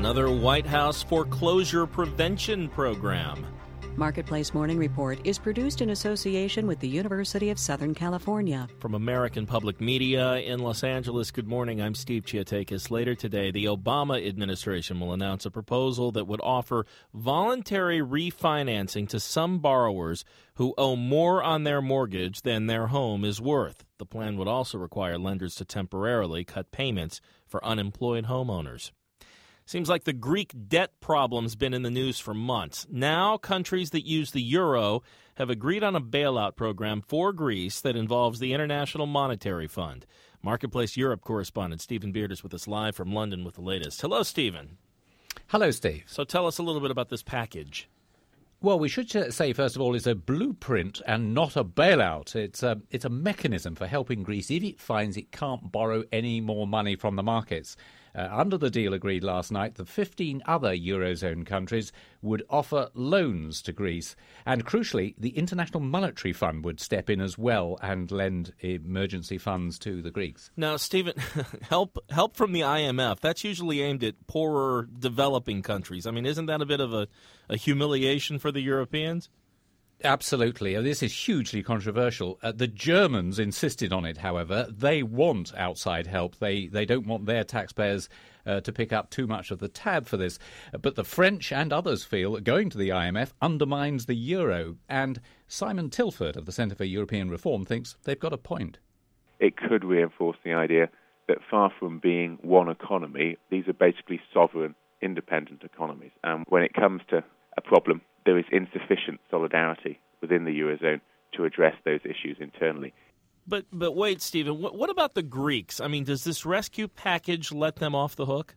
another White House foreclosure prevention program. Marketplace Morning Report is produced in association with the University of Southern California. From American Public Media in Los Angeles, good morning. I'm Steve Chiatakis. Later today, the Obama administration will announce a proposal that would offer voluntary refinancing to some borrowers who owe more on their mortgage than their home is worth. The plan would also require lenders to temporarily cut payments for unemployed homeowners. Seems like the Greek debt problem's been in the news for months. Now, countries that use the euro have agreed on a bailout program for Greece that involves the International Monetary Fund. Marketplace Europe correspondent Stephen Beard is with us live from London with the latest. Hello, Stephen. Hello, Steve. So tell us a little bit about this package. Well, we should say, first of all, it's a blueprint and not a bailout. It's a mechanism for helping Greece if it finds it can't borrow any more money from the markets. Under the deal agreed last night, the 15 other Eurozone countries would offer loans to Greece. And crucially, the International Monetary Fund would step in as well and lend emergency funds to the Greeks. Now, Stephen, help from the IMF, that's usually aimed at poorer developing countries. I mean, isn't that a bit of a humiliation for the Europeans? Absolutely. This is hugely controversial. The Germans insisted on it, however. They want outside help. They don't want their taxpayers to pick up too much of the tab for this. But the French and others feel that going to the IMF undermines the euro. And Simon Tilford of the Centre for European Reform thinks they've got a point. It could reinforce the idea that far from being one economy, these are basically sovereign, independent economies. And when it comes to a problem, there is insufficient solidarity within the Eurozone to address those issues internally. But wait, Stephen, what about the Greeks? I mean, does this rescue package let them off the hook?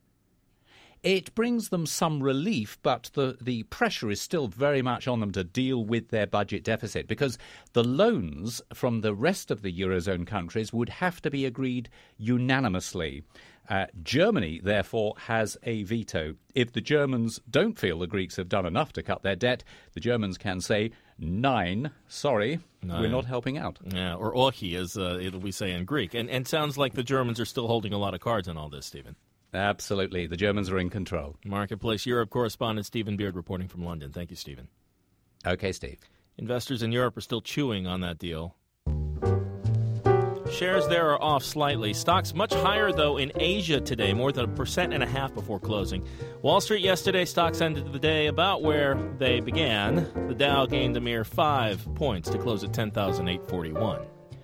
It brings them some relief, but the pressure is still very much on them to deal with their budget deficit because the loans from the rest of the Eurozone countries would have to be agreed unanimously. Germany, therefore, has a veto. If the Germans don't feel the Greeks have done enough to cut their debt, the Germans can say, Nine, we're not helping out. Yeah, or ohi, as we say in Greek. And sounds like the Germans are still holding a lot of cards on all this, Stephen. Absolutely. The Germans are in control. Marketplace Europe correspondent Stephen Beard reporting from London. Thank you, Stephen. Okay, Steve. Investors in Europe are still chewing on that deal. Shares there are off slightly. Stocks much higher, though, in Asia today, more than 1.5% before closing. Wall Street yesterday, stocks ended the day about where they began. The Dow gained a mere 5 points to close at 10,841.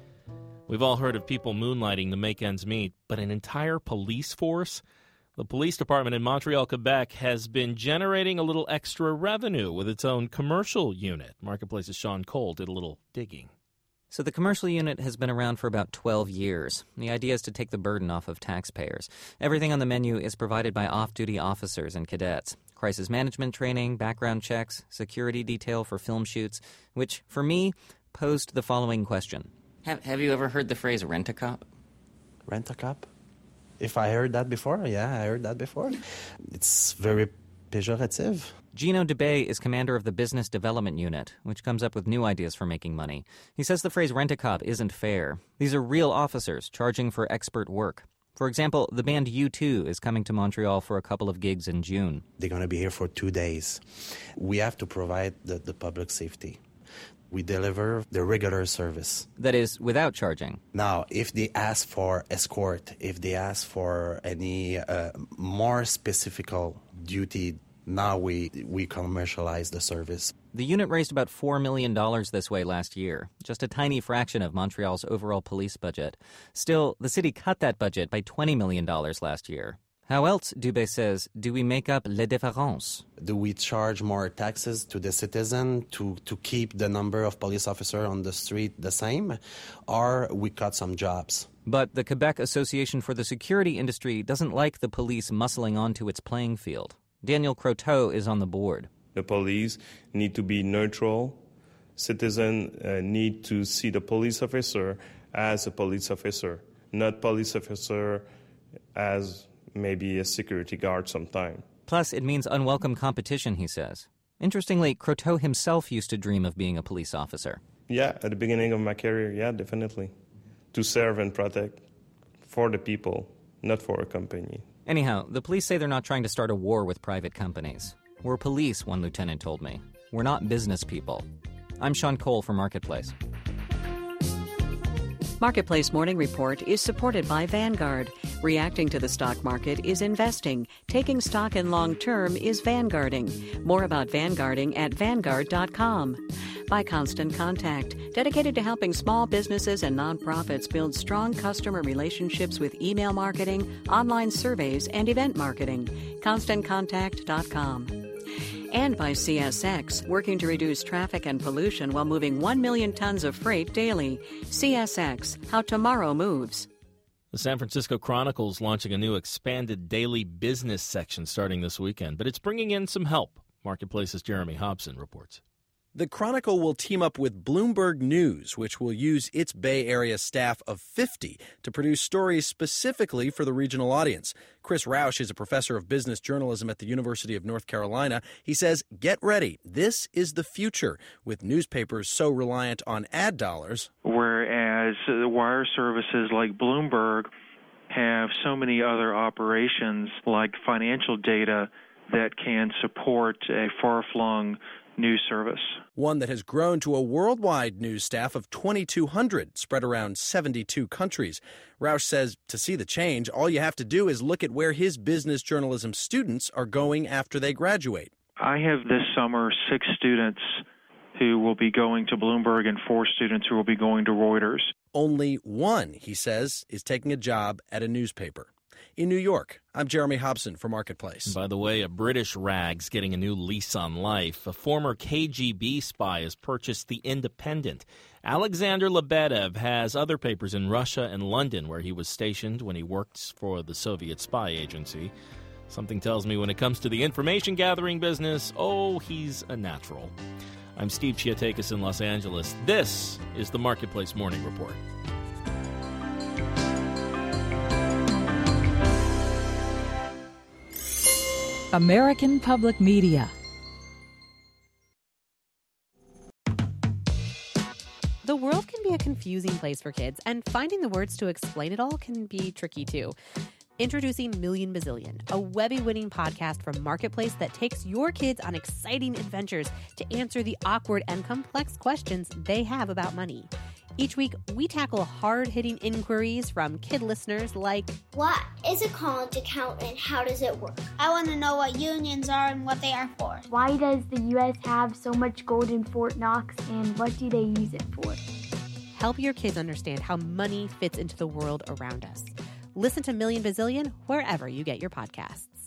We've all heard of people moonlighting to make ends meet, but an entire police force? The police department in Montreal, Quebec, has been generating a little extra revenue with its own commercial unit. Marketplace's Sean Cole did a little digging. So the commercial unit has been around for about 12 years. The idea is to take the burden off of taxpayers. Everything on the menu is provided by off-duty officers and cadets. Crisis management training, background checks, security detail for film shoots, which, for me, posed the following question. Have you ever heard the phrase rent-a-cop? Rent-a-cop? If I heard that before, yeah, I heard that before. It's very pejorative. Gino DeBay is commander of the Business Development Unit, which comes up with new ideas for making money. He says the phrase rent-a-cop isn't fair. These are real officers charging for expert work. For example, the band U2 is coming to Montreal for a couple of gigs in June. They're going to be here for 2 days. We have to provide the public safety. We deliver the regular service. That is, without charging. Now, if they ask for escort, if they ask for any more specific duty, now we commercialize the service. The unit raised about $4 million this way last year, just a tiny fraction of Montreal's overall police budget. Still, the city cut that budget by $20 million last year. How else, Dubé says, do we make up les différences? Do we charge more taxes to the citizen to keep the number of police officers on the street the same, or we cut some jobs? But the Quebec Association for the Security Industry doesn't like the police muscling onto its playing field. Daniel Croteau is on the board. The police need to be neutral. Citizens need to see the police officer as a police officer, not police officer as maybe a security guard sometime. Plus, it means unwelcome competition, he says. Interestingly, Croteau himself used to dream of being a police officer. Yeah, at the beginning of my career, yeah, definitely. To serve and protect for the people, not for a company. Anyhow, the police say they're not trying to start a war with private companies. We're police, one lieutenant told me. We're not business people. I'm Sean Cole for Marketplace. Marketplace Morning Report is supported by Vanguard. Reacting to the stock market is investing. Taking stock in long term is Vanguarding. More about Vanguarding at Vanguard.com. By Constant Contact, dedicated to helping small businesses and nonprofits build strong customer relationships with email marketing, online surveys, and event marketing. ConstantContact.com. And by CSX, working to reduce traffic and pollution while moving 1 million tons of freight daily. CSX, how tomorrow moves. The San Francisco Chronicle is launching a new expanded daily business section starting this weekend, but it's bringing in some help. Marketplace's Jeremy Hobson reports. The Chronicle will team up with Bloomberg News, which will use its Bay Area staff of 50 to produce stories specifically for the regional audience. Chris Rausch is a professor of business journalism at the University of North Carolina. He says, get ready. This is the future, with newspapers so reliant on ad dollars. Whereas the wire services like Bloomberg have so many other operations like financial data that can support a far-flung news service. One that has grown to a worldwide news staff of 2,200 spread around 72 countries. Rausch says to see the change, all you have to do is look at where his business journalism students are going after they graduate. I have this summer 6 students who will be going to Bloomberg and 4 students who will be going to Reuters. Only one, he says, is taking a job at a newspaper. In New York, I'm Jeremy Hobson for Marketplace. By the way, a British rag's getting a new lease on life. A former KGB spy has purchased The Independent. Alexander Lebedev has other papers in Russia and London, where he was stationed when he worked for the Soviet spy agency. Something tells me when it comes to the information gathering business, he's a natural. I'm Steve Chiatakis in Los Angeles. This is the Marketplace Morning Report. American Public Media. The world can be a confusing place for kids, and finding the words to explain it all can be tricky too. Introducing Million Bazillion, a Webby-winning podcast from Marketplace that takes your kids on exciting adventures to answer the awkward and complex questions they have about money. Each week, we tackle hard-hitting inquiries from kid listeners like, what is a college account and how does it work? I want to know what unions are and what they are for. Why does the U.S. have so much gold in Fort Knox and what do they use it for? Help your kids understand how money fits into the world around us. Listen to Million Bazillion wherever you get your podcasts.